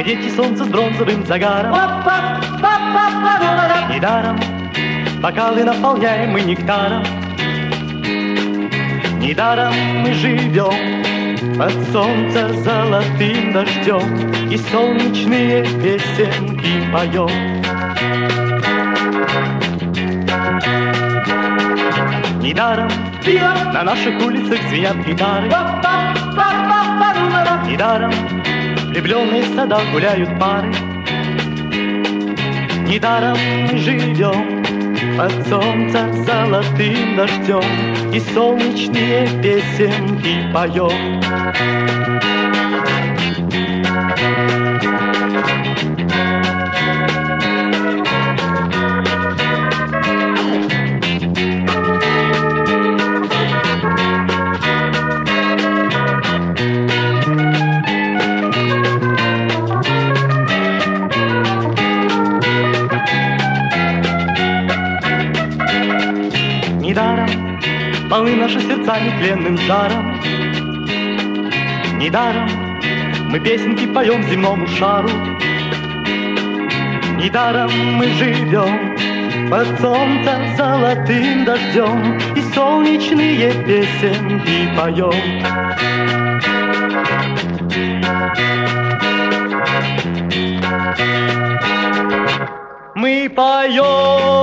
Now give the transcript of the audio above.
Мы дети солнца с бронзовым загаром. Недаром бокалы наполняем мы нектаром. Недаром мы живем под солнца золотым дождем и солнечные песенки поем. Недаром на наших улицах звенят гитары. Недаром влюбленные в садах гуляют пары. Недаром мы живем под солнца золотым дождем и солнечные песенки поем. Недаром полны наши сердца нетленным жаром. Недаром мы песенки поем земному шару. Недаром мы живем под солнца золотым дождем и солнечные песенки поем. Мы поем.